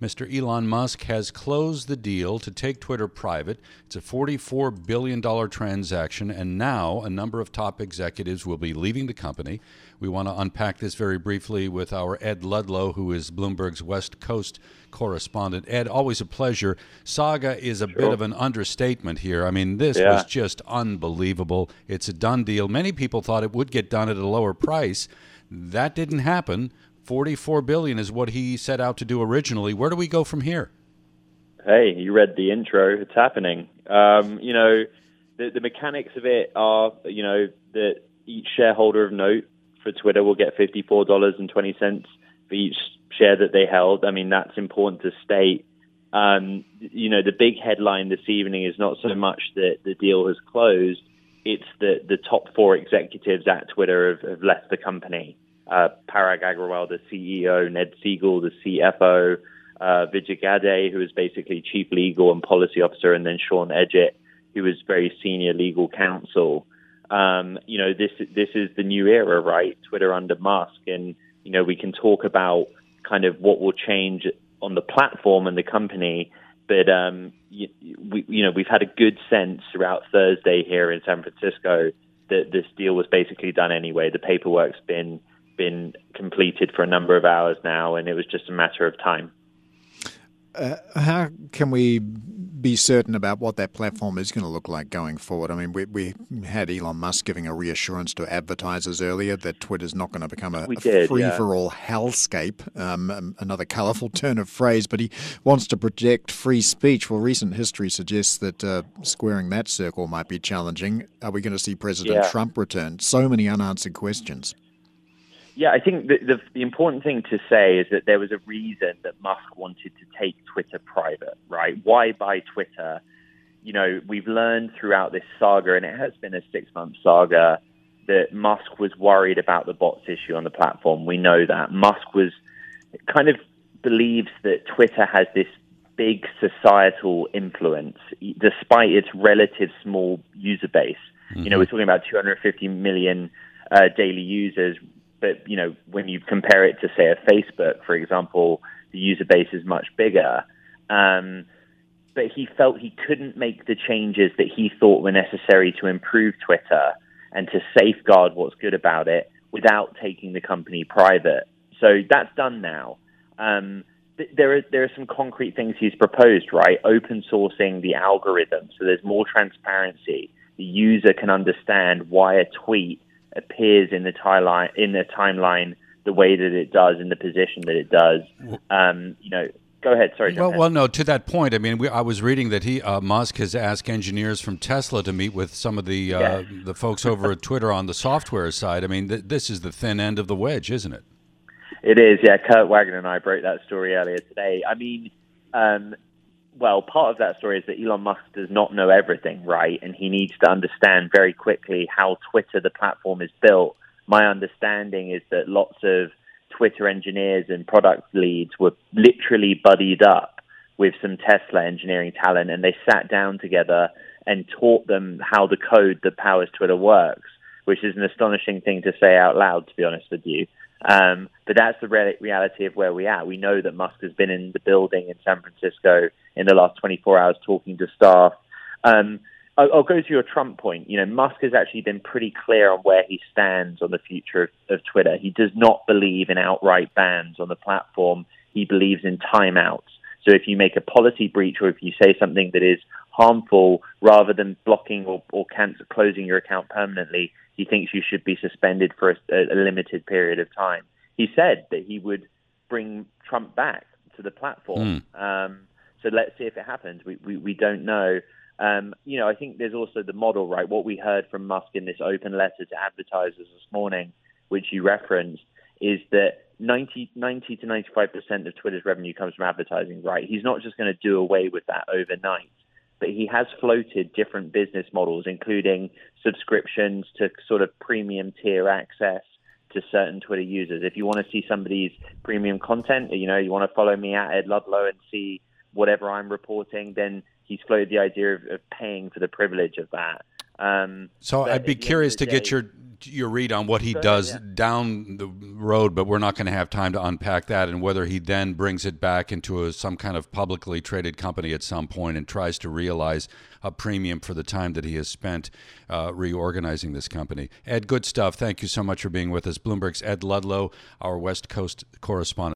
Mr. Elon Musk has closed the deal to take Twitter private. It's a $44 billion transaction, and now a number of top executives will be leaving the company. We want to unpack this very briefly with our Ed Ludlow, who is Bloomberg's West Coast correspondent. Ed, always a pleasure. Saga is a bit of an understatement here. I mean, this was just unbelievable. It's a done deal. Many people thought it would get done at a lower price. That didn't happen. $44 billion is what he set out to do originally. Where do we go from here? Hey, you read the intro. It's happening. The mechanics of it are, that each shareholder of note for Twitter will get $54.20 for each share that they held. I mean, that's important to state. The big headline this evening is not so much that the deal has closed. It's that the top four executives at Twitter have left the company. Parag Agrawal, the CEO, Ned Siegel, the CFO, Vijay Gadde, who is basically chief legal and policy officer, and then Sean Edgett, who is very senior legal counsel. This is the new era, right? Twitter under Musk. And, we can talk about kind of what will change on the platform and the company. But, we've had a good sense throughout Thursday here in San Francisco that this deal was basically done anyway. The paperwork's been completed for a number of hours now, and it was just a matter of time. How can we be certain about what that platform is going to look like going forward? I mean, we had Elon Musk giving a reassurance to advertisers earlier that Twitter's not going to become a free-for-all hellscape, another colourful turn of phrase, but he wants to protect free speech. Well, recent history suggests that squaring that circle might be challenging. Are we going to see President Trump return? So many unanswered questions. Yeah, I think the important thing to say is that there was a reason that Musk wanted to take Twitter private, right? Why buy Twitter? We've learned throughout this saga, and it has been a 6-month saga, that Musk was worried about the bots issue on the platform. We know that. Musk kind of believes that Twitter has this big societal influence, despite its relative small user base. Mm-hmm. We're talking about 250 million daily users. But, when you compare it to, say, a Facebook, for example, the user base is much bigger. But he felt he couldn't make the changes that he thought were necessary to improve Twitter and to safeguard what's good about it without taking the company private. So that's done now. There are some concrete things he's proposed, right? Open sourcing the algorithm so there's more transparency. The user can understand why a tweet appears in the timeline the way that it does, in the position that it does. Go ahead. Sorry. Well, no. To that point, I mean, I was reading that Musk has asked engineers from Tesla to meet with some of the folks over at Twitter on the software side. I mean, this is the thin end of the wedge, isn't it? It is. Yeah. Kurt Wagner and I broke that story earlier today. I mean, part of that story is that Elon Musk does not know everything, right? And he needs to understand very quickly how Twitter, the platform, is built. My understanding is that lots of Twitter engineers and product leads were literally buddied up with some Tesla engineering talent, and they sat down together and taught them how the code that powers Twitter works, which is an astonishing thing to say out loud, to be honest with you. But that's the reality of where we are. We know that Musk has been in the building in San Francisco in the last 24 hours talking to staff. I'll go to your Trump point. Musk has actually been pretty clear on where he stands on the future of Twitter. He does not believe in outright bans on the platform. He believes in timeouts. So if you make a policy breach or if you say something that is harmful, rather than blocking or closing your account permanently, he thinks you should be suspended for a limited period of time. He said that he would bring Trump back to the platform. So let's see if it happens. We don't know. I think there's also the model, right? What we heard from Musk in this open letter to advertisers this morning, which you referenced, is that 90 to 95% of Twitter's revenue comes from advertising, right? He's not just going to do away with that overnight. But he has floated different business models, including subscriptions to sort of premium tier access to certain Twitter users. If you want to see somebody's premium content, you want to follow me at Ed Ludlow and see whatever I'm reporting, then he's floated the idea of paying for the privilege of that. So I'd be curious to get your your read on what he does down the road, but we're not going to have time to unpack that, and whether he then brings it back into some kind of publicly traded company at some point and tries to realize a premium for the time that he has spent reorganizing this company. Ed, good stuff. Thank you so much for being with us. Bloomberg's Ed Ludlow, our West Coast correspondent.